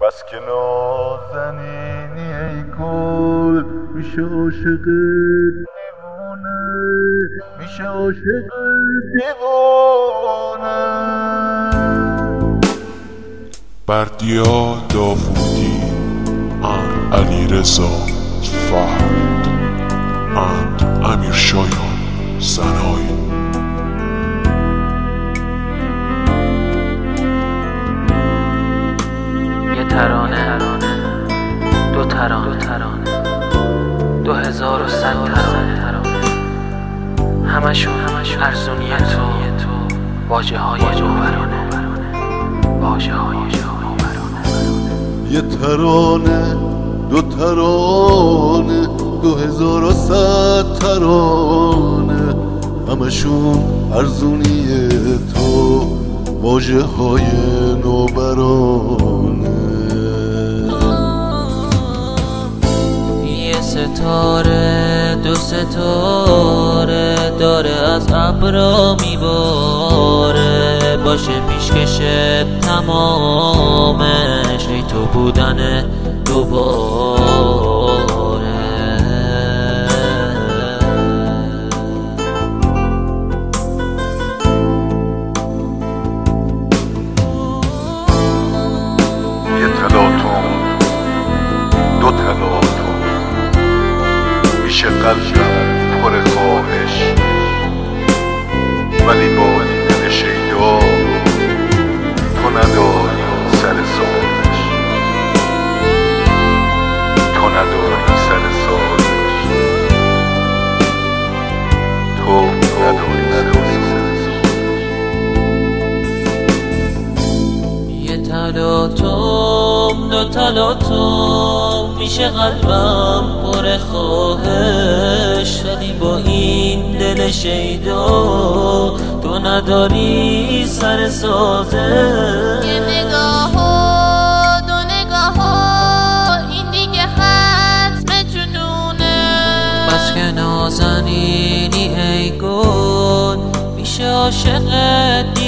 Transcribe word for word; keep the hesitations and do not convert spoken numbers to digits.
بس که نازنینی ای گل میشه عاشق دیوانه، میشه عاشق دیوانه. بردیا داوودی and علیرضا فرد and امیر شایان زنایی. یه ترانه، دو ترانه، دو هزار و صد ترانه، همشون ارزونی تو، واژه های نوبرانه، واژه های نوبرانه. یه ترانه، دو ترانه، دو هزار و صد ترانه، همشون ارزونی تو، واژه های نوبرانه. یه ستاره، دو ستاره داره از ابرا میباره، باشه پیشکش تمامش ای تو بودن دوباره. یه تلاطم، دو تلاطم، میشه قلبم پر خواهش، ولی با دل شیدا تو نداری سر سازش، تو نداری سر سازش، تو نداری سر سازش. یه تلاطم، دو تلاطم، میشه قلبم پر خواهش، ولی با این دل شیدا تو نداری سر سازش. یه نگاه ها، دو نگاه ها، این دیگه ختم جنونه. بس که نازنینی ای گل میشه عاشق